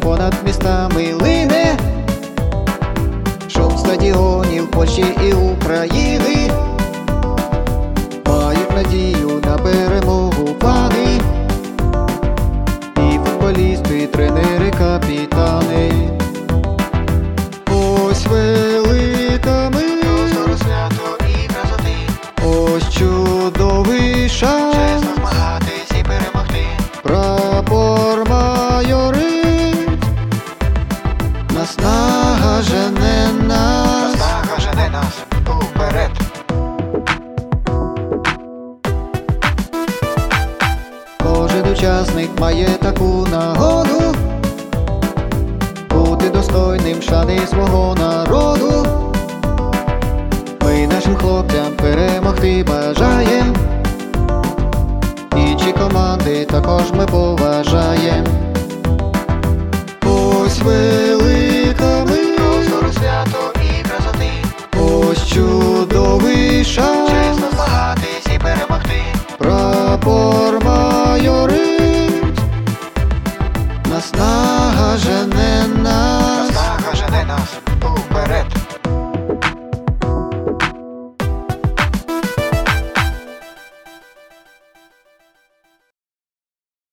понад містами лине шум стадіонів Польщі і України. Мають надію на перемогу фани, і футболісти, і тренери, капітани. Ось велика мить, свято і красоти, ось чудовий шанс чесно змагатись і перемогти. Прапор майорить, наснага жене нас. Наснага жене нас уперед. Кожен учасник має таку нагоду бути достойним шани свого народу. Ми нашим хлопцям перемогти бажаєм, інші команди також ми поважаєм. Ось велика мить, Простору свято і красоти, ось чудовий шанс чесно змагатись і перемогти. Прапор